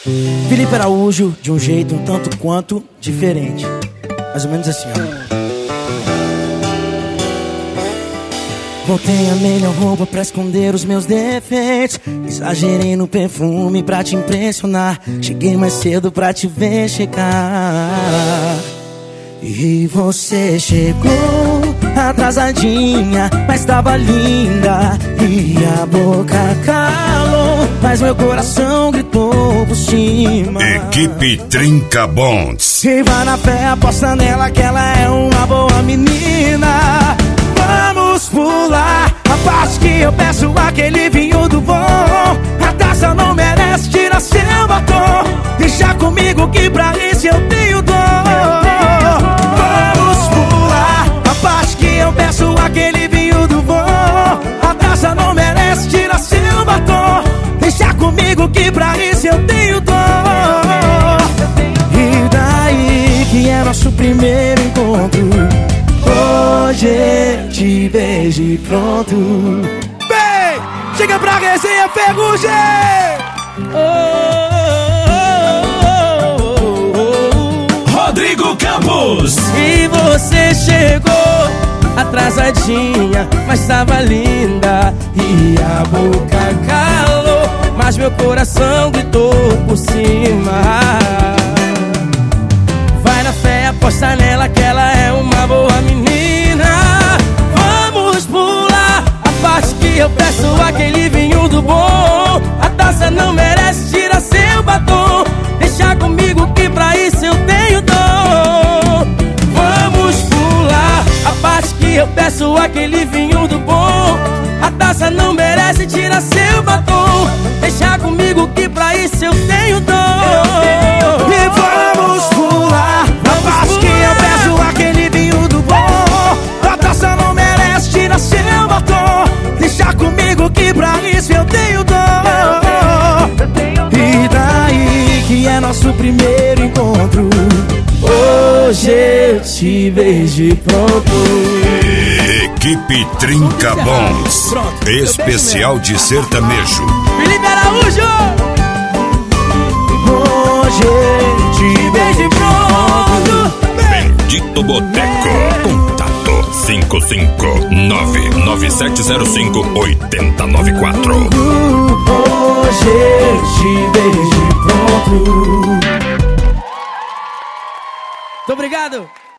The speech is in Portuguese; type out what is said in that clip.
Felipe Araújo, de um jeito um tanto quanto diferente. Mais ou menos assim, ó. Botei a melhor roupa pra esconder os meus defeitos. Exagerei no perfume pra te impressionar. Cheguei mais cedo pra te ver chegar. E você chegou atrasadinha, mas tava linda. E a boca calou, mas meu coração gritou por cima. Equipe Trinca Bonds. E vai na fé, aposta nela que ela é uma boa menina. Vamos pular a parte que eu peço aquele vinho do bom. A taça não merece, tira seu batom. Deixa comigo que pra isso eu tenho dor. Vamos pular a parte que eu peço aquele vinho do bom. A taça não merece, tira seu batom. Deixa comigo que pra isso eu tenho dor. E daí que é nosso primeiro encontro. Hoje eu te vejo e pronto. Vem, chega pra resenha, Ferrugem! Rodrigo Campos. E você chegou atrasadinha, mas tava linda. E a boca calou, mas meu coração gritou por cima. Vai na fé, aposta nela que ela é uma boa menina. Vamos pular a parte que eu peço aquele vinho do bom. A taça não merece, tira seu batom. Deixa comigo que pra isso eu tenho dor. Vamos pular a parte que eu peço aquele vinho do bom. A taça não merece, tira seu batom. Deixa comigo que pra isso eu tenho dor. E vamos pular a parte que eu peço aquele vinho do bom. A taça não merece, tira seu batom. Deixa comigo que pra isso eu tenho dor. E daí que é nosso primeiro encontro. Hoje eu te vejo e pronto. Equipe Trinca Bonds. Especial de sertanejo. Felipe Araújo. Hoje eu te vejo e pronto. Bendito Boteco. Contato 55997058094. Hoje eu te vejo e pronto. Muito obrigado.